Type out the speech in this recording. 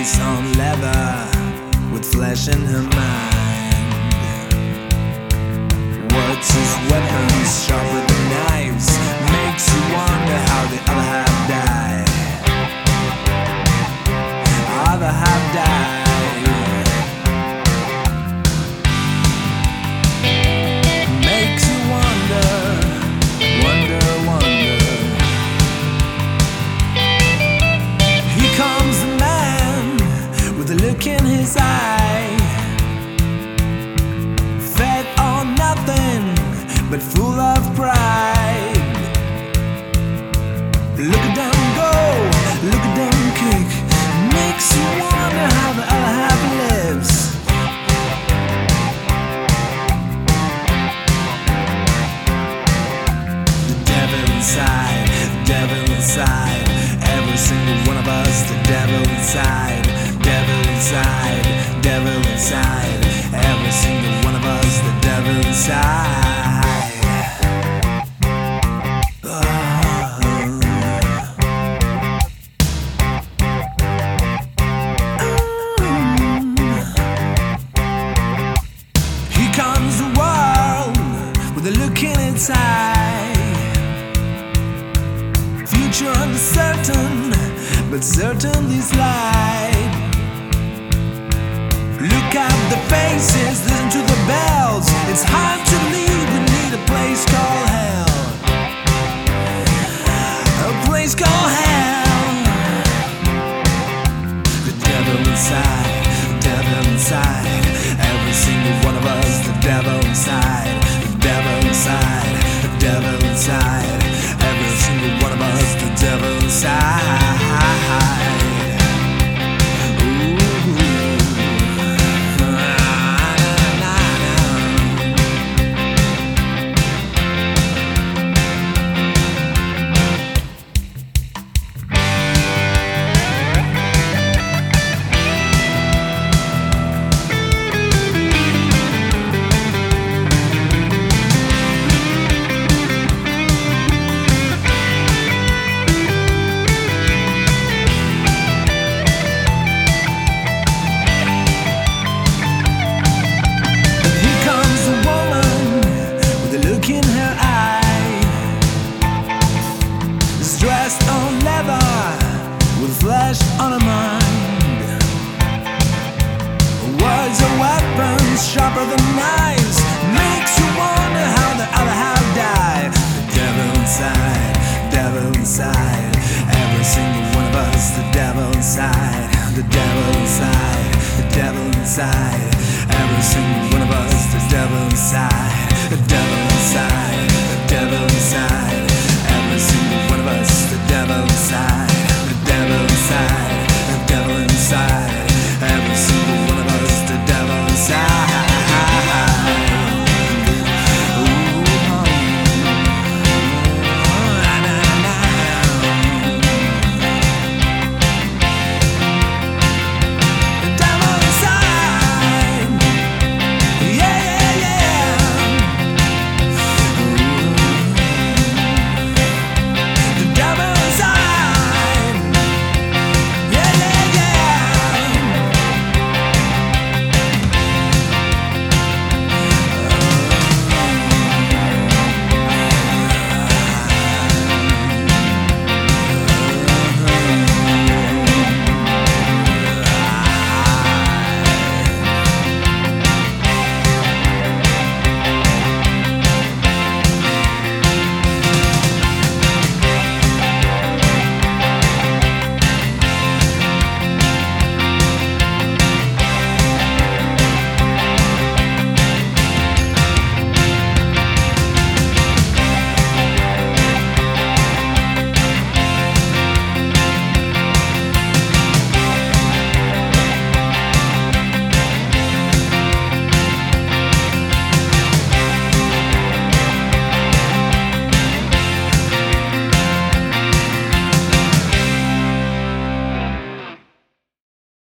face on leather with flesh in her mind. Words as weapons, sharper than knives, makes you wonder how the other half died. Other half died. Makes you wonder, wonder, wonder. Here comes the man with a look in his eye, fed on nothing but full of pride. Look at them go, look at them kick. Makes you wonder how the other half lives. The devil inside, the devil inside. Every single one of us, the devil inside, devil inside, devil inside. Every single one of us, the devil inside. Here comes the world with a look in its eye. Future uncertain, but certain this light. Look at the faces, listen to the bells. It's hard to leave, we need a place called hell. A place called hell. The devil inside, the devil inside. Every single one of us, the devil inside, the devil inside, the devil inside. Every single one of us, the devil inside. Dressed on leather with flesh on her mind. Words are weapons sharper than knives.